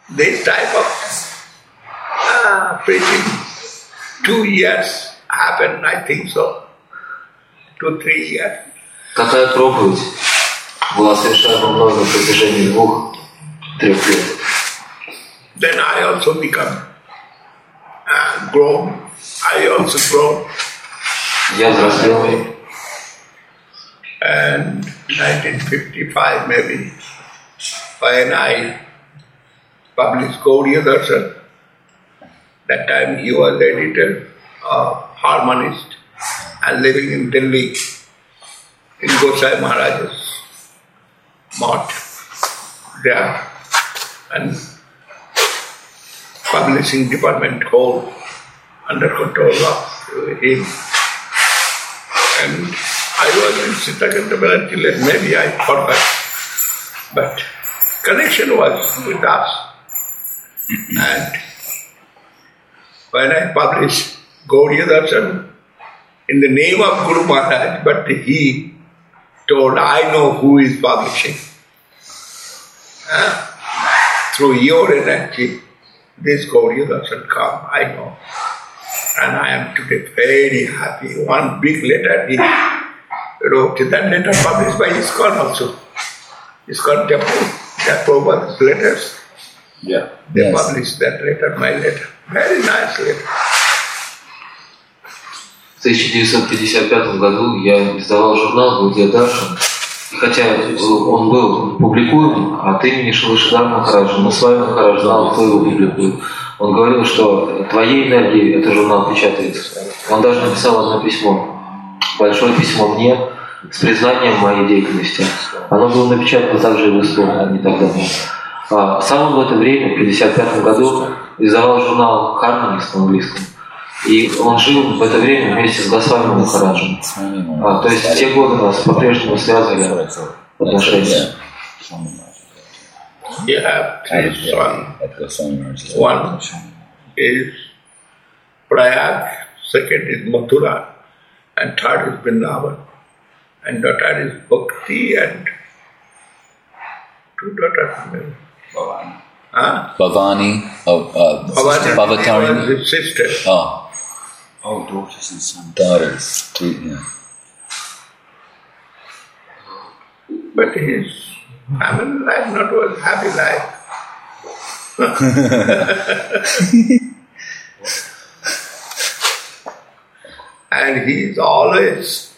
this type of preaching 2 years happened, I think so. 2-3 years. Такая проповедь была совершена мной на протяжении 2-3 лет. Then I also become grown. I also grown. Я взрослел. And 1955 maybe, when I published Gaudiya Darshan, that time he was editor of Harmonist and living in Delhi in Gosai Maharaj's mott there, and publishing department whole under control of him. And I was in Sitakantabala till maybe I forgot, but connection was with us. And when I published Gaudiya Darshan in the name of Guru Maharaj, but he told, I know who is publishing. Through your energy, this Gaudiya Darshan come, I know. And I am today very happy. One big letter he wrote, that letter published by ISKCON also. ISKCON Temple, their Prabhupada's letters. Yeah. They published that letter, my letter. Very nice letter. В 1955 году я издавал журнал «Гаудия Даршан», и хотя он был публикуем от имени Шилы Шридарма Махараджа, но с вами Махарадж знал, кто его публикует. Он говорил, что твоей энергией этот журнал печатается. Он даже написал одно письмо, большое письмо мне, с признанием моей деятельности. Оно было напечатано также и в Эстонии, не так давно. Сам он в это время, в 1955 году, издавал журнал «Harmonist» на английском. И он жил в это время вместе с Госвами Махараджем. То есть в те годы нас по-прежнему связывали отношения. You have three sons. One is Prayag, second is Mathura, and third is Vrindavan. And daughter is Bhakti, and two daughters. Bhavani, Bhavani was his sister. Oh, daughters and sons. Daughters, yeah. But his family life not was happy life. And he is always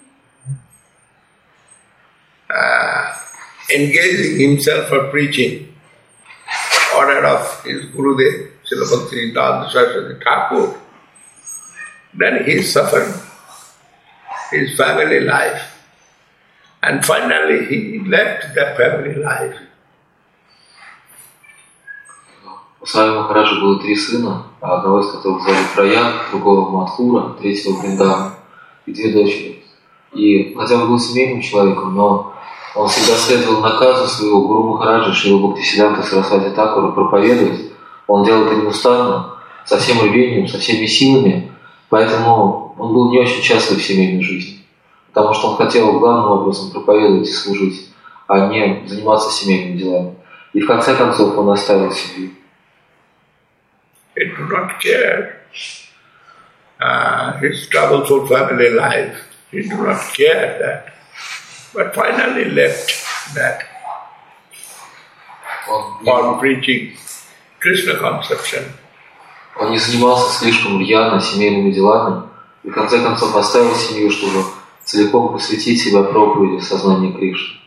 engaging himself for preaching. Order of his Gurudev, Srila Bhakti-Siddhanta Saraswati Thakur. Then he suffered his family life. And finally he left the family life. У Свами Махараджа было 3 сына, одного из которых звали Праяг, другого Мадхура, третьего Вриндавана и 2 дочери. И хотя он был семейным человеком, но он всегда следовал наказу своего Гуру Махараджа Шрила Бхактисиддханта Сарасвати Тхакура проповедовать. Он делал это неустанно, со всем рвением, со всеми силами, поэтому он был не очень счастлив в семейной жизни, потому что он хотел главным образом проповедовать и служить, а не заниматься семейными делами. И в конце концов он оставил семью. He did not care his troublesome family life. He did not care that. But finally left that for preaching Krishna conception. Он не занимался слишком рьяно семейными делами и в конце концов оставил семью, чтобы целиком посвятить себя проповеди сознания Кришны.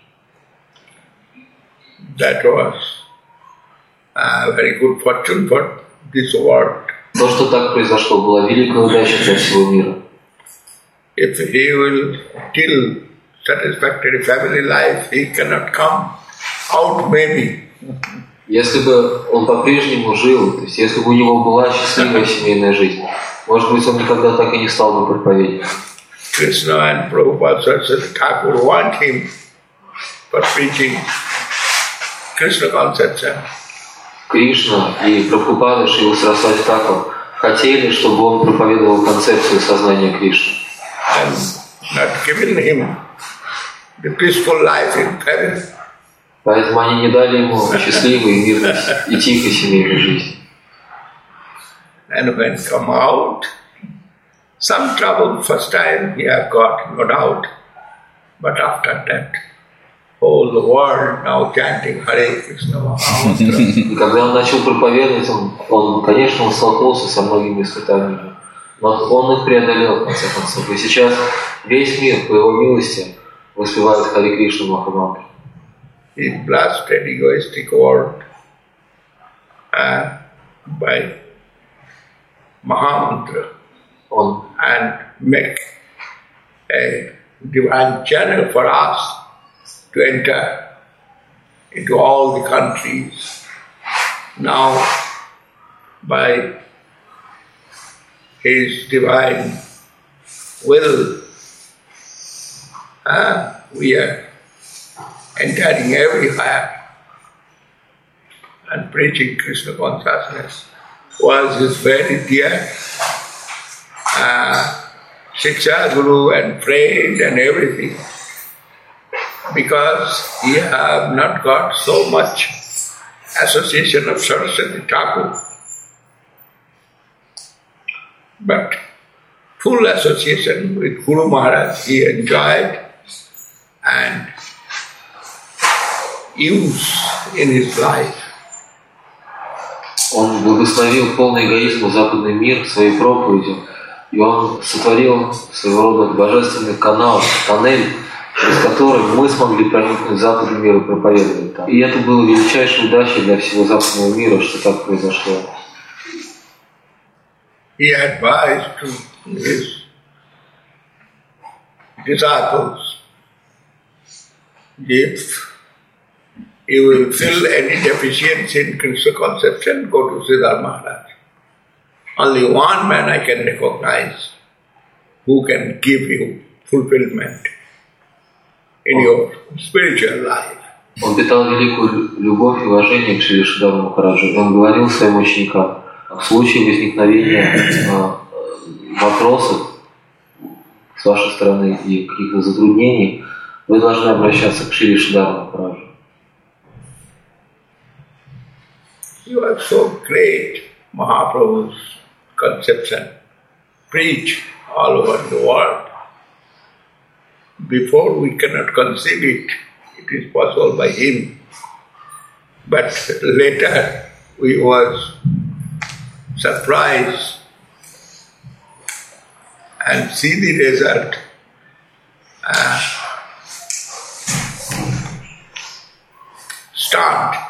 That was a very good fortune for this world. То, что так произошло, была великая удача для всего мира. If he will till satisfactory family life, he cannot come out maybe. Если бы он по-прежнему жил, то есть если бы у него была счастливая семейная жизнь, может быть, он никогда так и не стал бы проповедником. Krishna and Prabhupada Saraswati Thakur want him for preaching Krishna conception. Кришна и Прабхупада Шрила Сарасвати Тхакур хотели, чтобы он проповедовал концепцию сознания Кришны. And not giving him the peaceful life in heaven. Поэтому они не дали ему счастливой, мирной и тихой семейной жизни. And when come out, some trouble first time he have got, no doubt. But after that, whole world now chanting Hare Krishna Mahamantra. И когда он начал проповедовать, он, конечно, он столкнулся со многими испытаниями, но он их преодолел, в конце концов. И сейчас весь мир, по его милости, воспевает Харе Кришна Махамантру. He blasted egoistic world by Mahamantra and make a divine channel for us to enter into all the countries. Now, by His divine will, we are entering everywhere and preaching Krishna consciousness was his very dear Shiksha Guru and friend and everything, because he have not got so much association of Saraswati Thakur, but full association with Guru Maharaj he enjoyed and used in his life. Он благословил полный эгоизм западный мир своей проповедью, и он сотворил своего рода божественный канал, тоннель, через который мы смогли проникнуть в западный мир и проповедовать там. И это было величайшей удачей для всего западного мира, что так произошло. He advised to his disciples, if you will fill any deficiency in Krishna conception, go to Siddhartha Maharaj. Only one man I can recognize who can give you fulfillment in your spiritual life. Он питал великую любовь и уважение к Шри Шридаре Махараджу. И он говорил своим ученикам, в случае возникновения вопросов с вашей стороны и каких-то затруднений, вы должны обращаться к Шри Шридаре Махараджу. You are so great, Mahaprabhu's conception, preach all over the world. Before we cannot conceive it, it is possible by him. But later we was surprised and see the result. Stunned.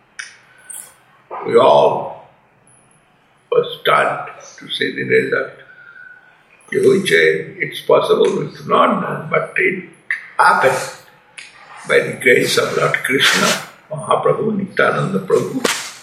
We all were stunned to see the result. Which it's possible, it's not done, but it happened by the grace of Lord Krishna, Mahaprabhu, Nityananda Prabhu.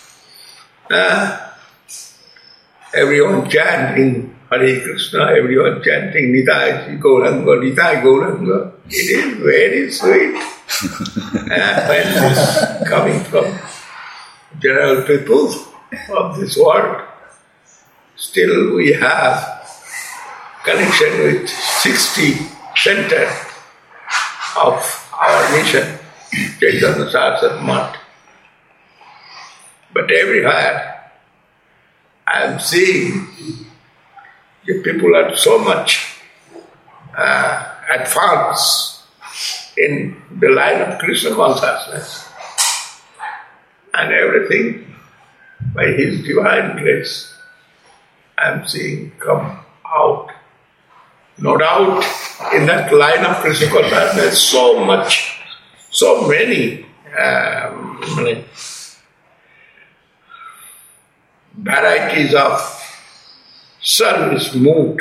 Everyone chanting Hare Krishna, everyone chanting Nitai Gauranga, Nitai Gauranga. It is very sweet. When it's coming from general people of this world, still we have connection with 60 center of our mission, Chaitanya Saraswat Math. But everywhere I am seeing the people are so much advanced in the line of Krishna consciousness, and everything by His divine grace I am seeing come out. No doubt in that line of Krishna consciousness so much, so many varieties of service mood.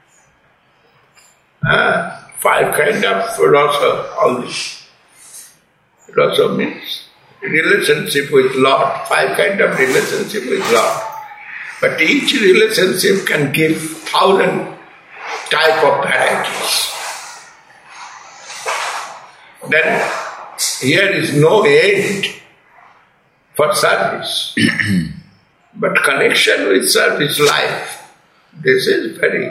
5 kind of rasa, all this. Rasa means relationship with Lord, 5 kind of relationship with Lord. But each relationship can give 1,000 type of varieties. Then here is no end for service. But connection with service life, this is very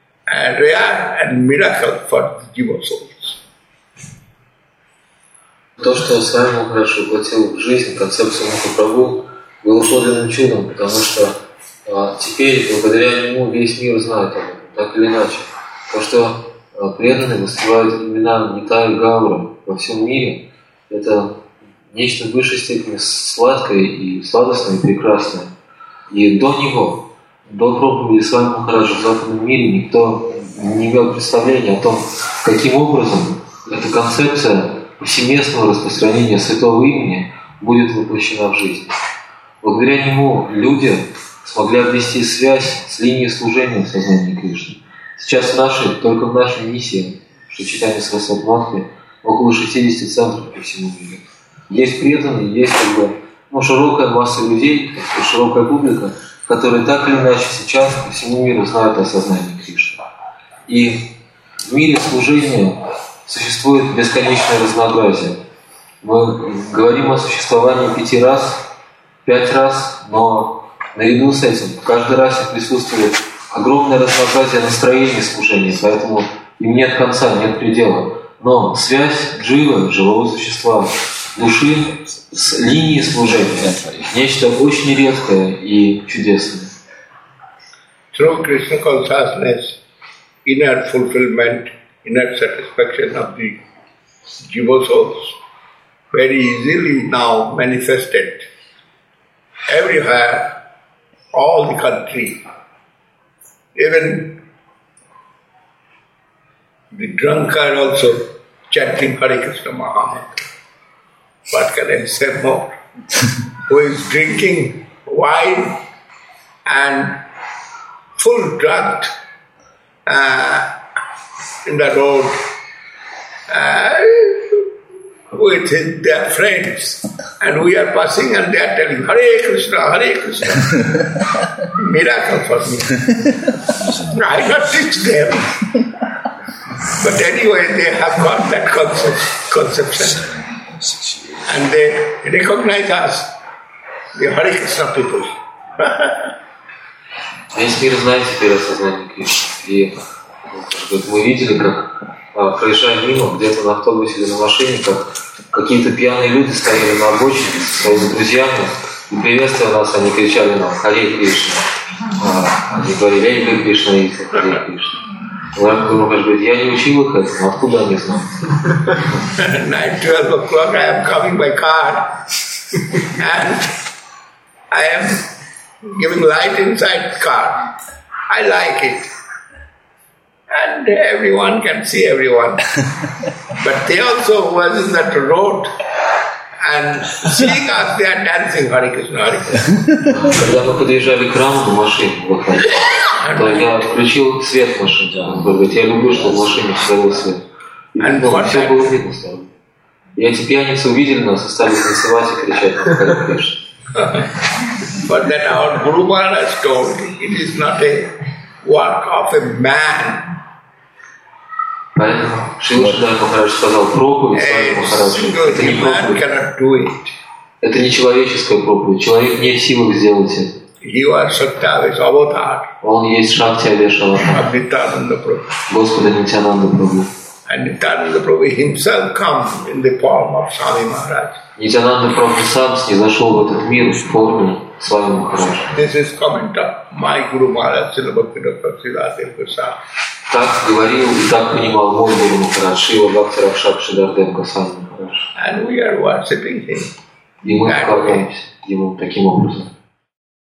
rare and miracle for the Jiva souls. То, что Свами Махарадж воплотил в жизнь концепцию Махапрабху, было подлинным чудом, потому что теперь, благодаря нему, весь мир знает об этом, так или иначе. То, что преданные воспевают имена Нитай и Гаура во всем мире, это нечто в высшей степени сладкое и сладостное и прекрасное. И до него, до проповеди Свами Махараджа в западном мире, никто не имел представления о том, каким образом эта концепция повсеместного распространения святого имени будет воплощена в жизнь. Благодаря нему люди смогли обрести связь с линией служения в сознании Кришны. Сейчас только в нашей миссии, что Чайтанья Сарасвати Матхи, около 60 центров по всему миру. Есть преданные, есть широкая масса людей, широкая публика, которые так или иначе сейчас по всему миру знают о сознании Кришны. И в мире служения существует бесконечное разнообразие. Мы говорим о существовании 5 раз, но наряду с этим в каждой расе присутствует огромное разнообразие настроений служения, поэтому им нет конца, нет предела. Но связь дживы, живого существа, души с линией служения – нечто очень редкое и чудесное. Through Krishna consciousness, inner fulfillment, inner satisfaction of the jiva souls very easily now manifested everywhere, all the country, even the drunkard also chanting Hare Krishna Mahamantra. What can I say more? Who is drinking wine and full drunk in the road with their friends, and we are passing and they are telling Hare Krishna, Hare Krishna. Miracle for me. I not teach them, but anyway they have got that conception, and they recognize us, the Hare Krishna people. Весь мир знает теперь о сознании Кришны. И мы видели, как, проезжая мимо, где-то на автобусе или на машине, как какие-то пьяные люди стояли на обочине со своими друзьями, и приветствуя нас, они кричали нам «Харе Кришна». Они говорили «Эй, Харе Кришна, Харе Кришна». Махарадж говорит, я не учил их этому, откуда они знают? 9-12 o'clock I am coming by car and I am giving light inside the car. I like it. And everyone can see everyone. But they also was in that road and seeing us, they are dancing Hare Krishna, Hare Krishna. Когда мы подъезжали к храму в машине, то я включил свет в машине. Он говорит, я люблю, чтобы в машине горел свет. И все было видно сразу. И эти пьяницы увидели нас и стали танцевать и кричать нам Харе Кришна. But that our Guru Maharaj told, it is not a work of a man. Поэтому Шрила Шридай Махарадж сказал, проповедь Свами Махараджа, это не проповедь. Это не человеческая проповедь. Человек не в силах сделать это. Он есть Шакти Авеша Аватар, Господа Нитьянанда Прабху. And Nityananda Prabhu himself come in the form of Swami Maharaj. Нитьянанда Прабху сам снизошел в этот мир в форме Свами Махараджа. This is comment of my Guru Maharaj, Srila Bhakti-Dr. Siddhartha Goswami. Так говорил и так понимал мой Гуру Махарадж, Шрила Бхакти Ракшак Шидардев Госвами Махарадж. And we are worshipping him. И мы поклоняемся ему таким образом.